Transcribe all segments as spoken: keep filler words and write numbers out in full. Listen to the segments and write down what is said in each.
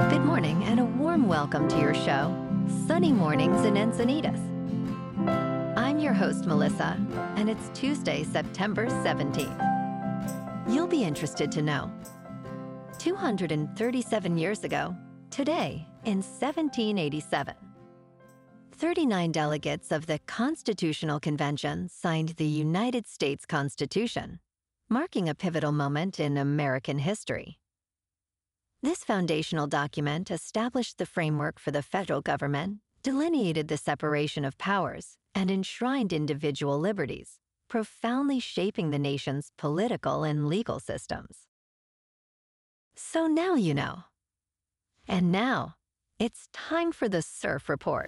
Good morning and a warm welcome to your show, Sunny Mornings in Encinitas. I'm your host, Melissa, and it's Tuesday, September seventeenth. You'll be interested to know, two hundred thirty-seven years ago, today in seventeen eighty-seven, thirty-nine delegates of the Constitutional Convention signed the United States Constitution, marking a pivotal moment in American history. This foundational document established the framework for the federal government, delineated the separation of powers, and enshrined individual liberties, profoundly shaping the nation's political and legal systems. So now you know. And now, it's time for the Surf Report.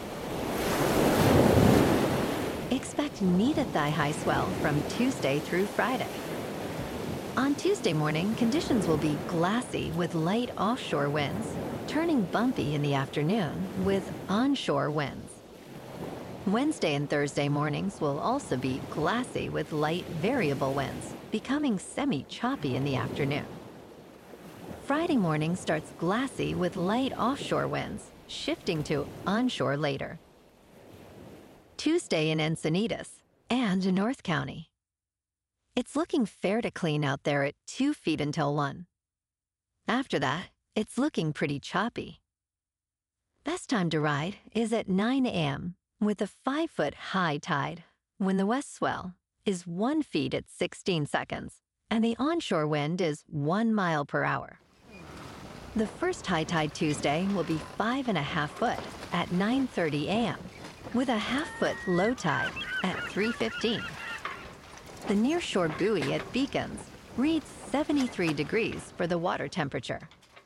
Expect knee-to-thigh high swell from Tuesday through Friday. On Tuesday morning, conditions will be glassy with light offshore winds, turning bumpy in the afternoon with onshore winds. Wednesday and Thursday mornings will also be glassy with light variable winds, becoming semi-choppy in the afternoon. Friday morning starts glassy with light offshore winds, shifting to onshore later. Tuesday in Encinitas and North County. It's looking fair to clean out there at two feet until one. After that, it's looking pretty choppy. Best time to ride is at nine a.m. with a five-foot high tide, when the west swell is one feet at sixteen seconds, and the onshore wind is one mile per hour. The first high tide Tuesday will be five and a half foot at nine thirty a.m., with a half-foot low tide at three fifteen. The nearshore buoy at Beacons reads seventy-three degrees for the water temperature.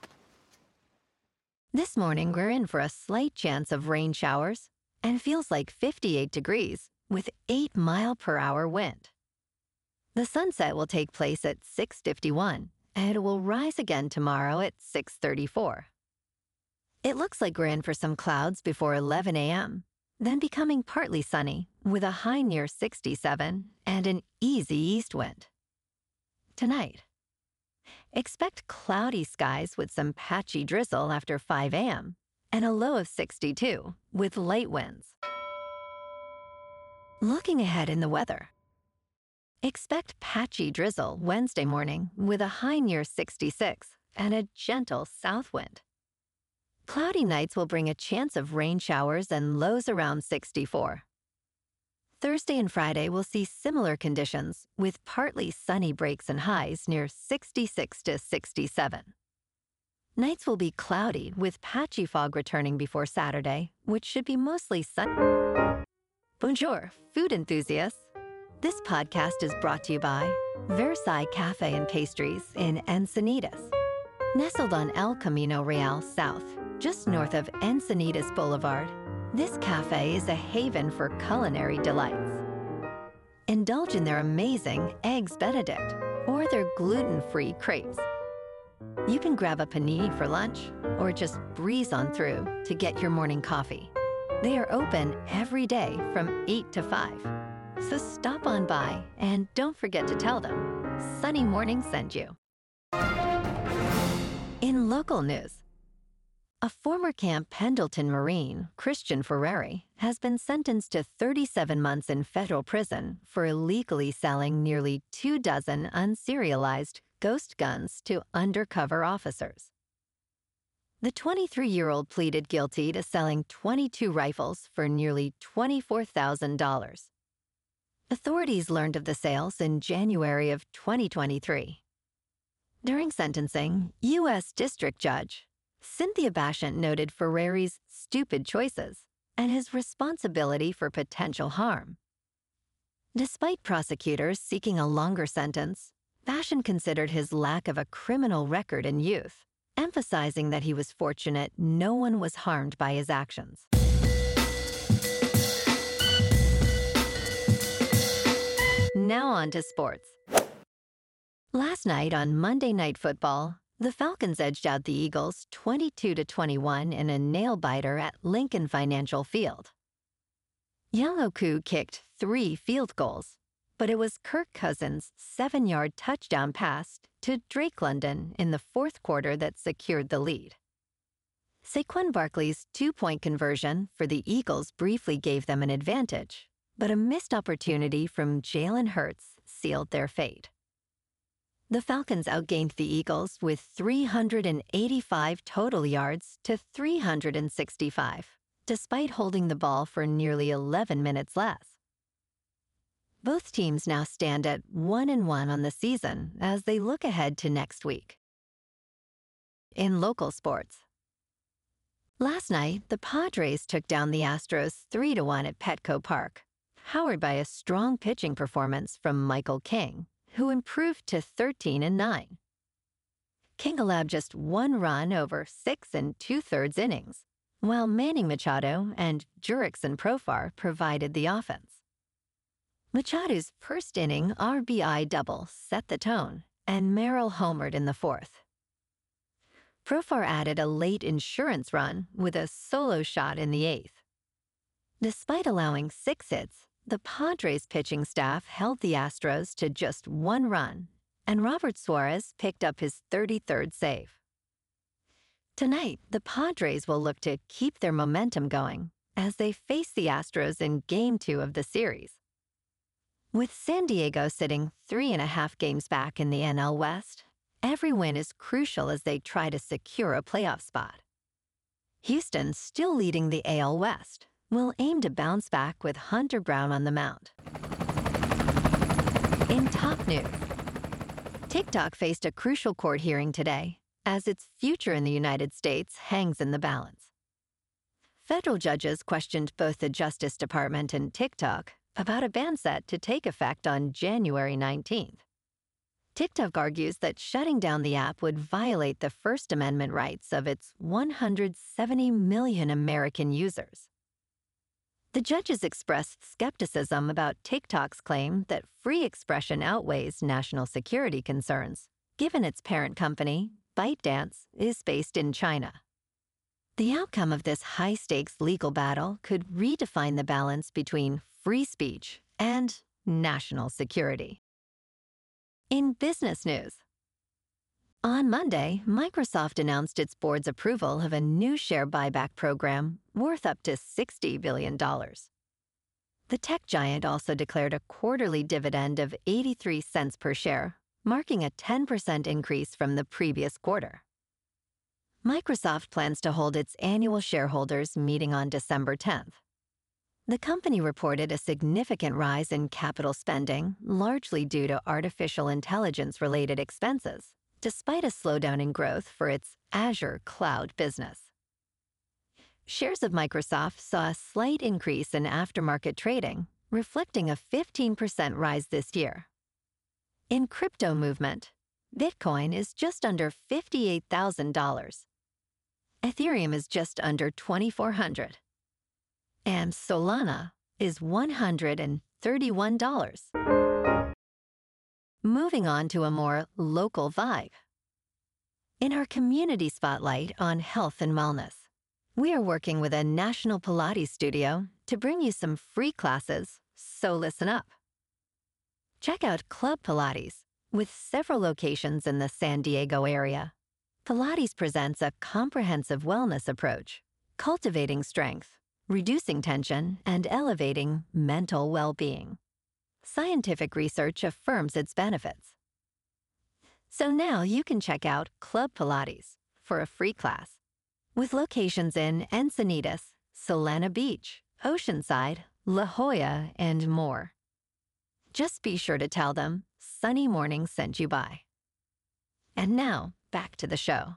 This morning, we're in for a slight chance of rain showers and feels like fifty-eight degrees with eight mile per hour wind. The sunset will take place at six fifty-one and it will rise again tomorrow at six thirty-four. It looks like we're in for some clouds before eleven a.m., then becoming partly sunny with a high near sixty-seven and an easy east wind. Tonight, expect cloudy skies with some patchy drizzle after five a.m. and a low of sixty-two with light winds. Looking ahead in the weather, expect patchy drizzle Wednesday morning with a high near sixty-six and a gentle south wind. Cloudy nights will bring a chance of rain showers and lows around sixty-four. Thursday and Friday will see similar conditions with partly sunny breaks and highs near sixty-six to sixty-seven. Nights will be cloudy with patchy fog returning before Saturday, which should be mostly sunny. Bonjour, food enthusiasts. This podcast is brought to you by Versailles Cafe and Pastries in Encinitas. Nestled on El Camino Real South, just north of Encinitas Boulevard, this cafe is a haven for culinary delights. Indulge in their amazing Eggs Benedict or their gluten-free crepes. You can grab a panini for lunch or just breeze on through to get your morning coffee. They are open every day from eight to five. So stop on by and don't forget to tell them Sunny Morning sent you. In local news, a former Camp Pendleton Marine, Christian Ferrari, has been sentenced to thirty-seven months in federal prison for illegally selling nearly two dozen unserialized ghost guns to undercover officers. The twenty-three-year-old pleaded guilty to selling twenty-two rifles for nearly twenty-four thousand dollars. Authorities learned of the sales in January of twenty twenty-three. During sentencing, U S District Judge Cynthia Bashant noted Ferrari's stupid choices and his responsibility for potential harm. Despite prosecutors seeking a longer sentence, Bashant considered his lack of a criminal record in youth, emphasizing that he was fortunate no one was harmed by his actions. Now on to sports. Last night on Monday Night Football, the Falcons edged out the Eagles twenty-two to twenty-one in a nail-biter at Lincoln Financial Field. Yaloku kicked three field goals, but it was Kirk Cousins' seven-yard touchdown pass to Drake London in the fourth quarter that secured the lead. Saquon Barkley's two-point conversion for the Eagles briefly gave them an advantage, but a missed opportunity from Jalen Hurts sealed their fate. The Falcons outgained the Eagles with three hundred eighty-five total yards to three hundred sixty-five, despite holding the ball for nearly eleven minutes less. Both teams now stand at one and one on the season as they look ahead to next week. In local sports, last night, the Padres took down the Astros three to one at Petco Park, powered by a strong pitching performance from Michael King, who improved to thirteen and nine. King allowed just one run over six and two-thirds innings, while Manny Machado and Jurickson Profar provided the offense. Machado's first inning R B I double set the tone, and Merrill homered in the fourth. Profar added a late insurance run with a solo shot in the eighth. Despite allowing six hits, the Padres pitching staff held the Astros to just one run, and Robert Suarez picked up his thirty-third save. Tonight, the Padres will look to keep their momentum going as they face the Astros in Game two of the series. With San Diego sitting three and a half games back in the N L West, every win is crucial as they try to secure a playoff spot. Houston, still leading the A L West, will aim to bounce back with Hunter Brown on the mound. In top news, TikTok faced a crucial court hearing today as its future in the United States hangs in the balance. Federal judges questioned both the Justice Department and TikTok about a ban set to take effect on January nineteenth. TikTok argues that shutting down the app would violate the First Amendment rights of its one hundred seventy million American users. The judges expressed skepticism about TikTok's claim that free expression outweighs national security concerns, given its parent company, ByteDance, is based in China. The outcome of this high-stakes legal battle could redefine the balance between free speech and national security. In business news, on Monday, Microsoft announced its board's approval of a new share buyback program worth up to sixty billion dollars. The tech giant also declared a quarterly dividend of eighty-three cents per share, marking a ten percent increase from the previous quarter. Microsoft plans to hold its annual shareholders meeting on December tenth. The company reported a significant rise in capital spending, largely due to artificial intelligence-related expenses, despite a slowdown in growth for its Azure cloud business. Shares of Microsoft saw a slight increase in aftermarket trading, reflecting a fifteen percent rise this year. In crypto movement, Bitcoin is just under fifty-eight thousand dollars. Ethereum is just under twenty-four hundred dollars. And Solana is one hundred thirty-one dollars. Moving on to a more local vibe. In our community spotlight on health and wellness, we are working with a national Pilates studio to bring you some free classes, so listen up. Check out Club Pilates, with several locations in the San Diego area. Pilates presents a comprehensive wellness approach, cultivating strength, reducing tension, and elevating mental well-being. Scientific research affirms its benefits. So now you can check out Club Pilates for a free class, with locations in Encinitas, Solana Beach, Oceanside, La Jolla, and more. Just be sure to tell them Sunny Morning sent you by. And now, back to the show.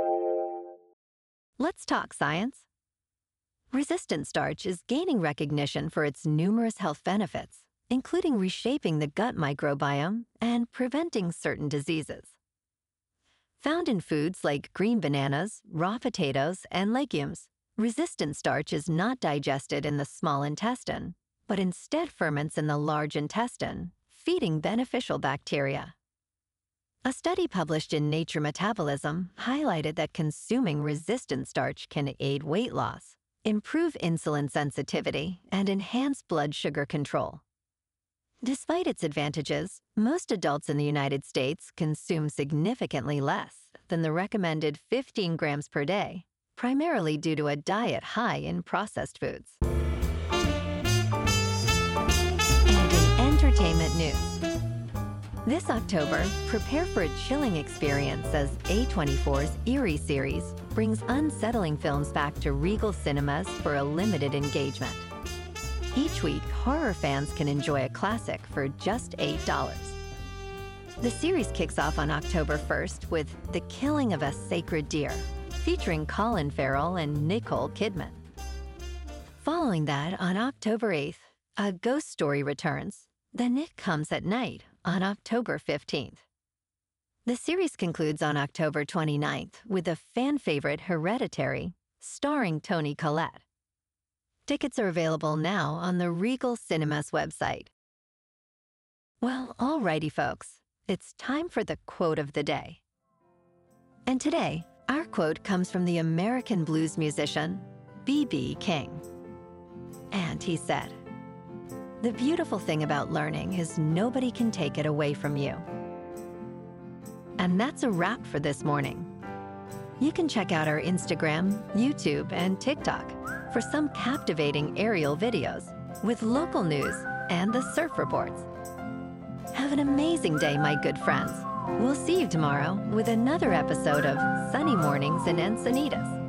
Let's talk science. Resistant starch is gaining recognition for its numerous health benefits, including reshaping the gut microbiome and preventing certain diseases. Found in foods like green bananas, raw potatoes, and legumes, resistant starch is not digested in the small intestine, but instead ferments in the large intestine, feeding beneficial bacteria. A study published in Nature Metabolism highlighted that consuming resistant starch can aid weight loss, improve insulin sensitivity, and enhance blood sugar control. Despite its advantages, most adults in the United States consume significantly less than the recommended fifteen grams per day, primarily due to a diet high in processed foods. And in entertainment news, this October, prepare for a chilling experience as A twenty-four's Eerie series brings unsettling films back to Regal Cinemas for a limited engagement. Each week, horror fans can enjoy a classic for just eight dollars. The series kicks off on October first with The Killing of a Sacred Deer, featuring Colin Farrell and Nicole Kidman. Following that, on October eighth, A Ghost Story returns, Then It Comes at Night, on October fifteenth. The series concludes on October twenty-ninth with a fan favorite Hereditary, starring Toni Collette. Tickets are available now on the Regal Cinemas website. Well, alrighty folks, it's time for the quote of the day. And today, our quote comes from the American blues musician, B B King. And he said, "The beautiful thing about learning is nobody can take it away from you." And that's a wrap for this morning. You can check out our Instagram, YouTube, and TikTok for some captivating aerial videos with local news and the surf reports. Have an amazing day, my good friends. We'll see you tomorrow with another episode of Sunny Mornings in Encinitas.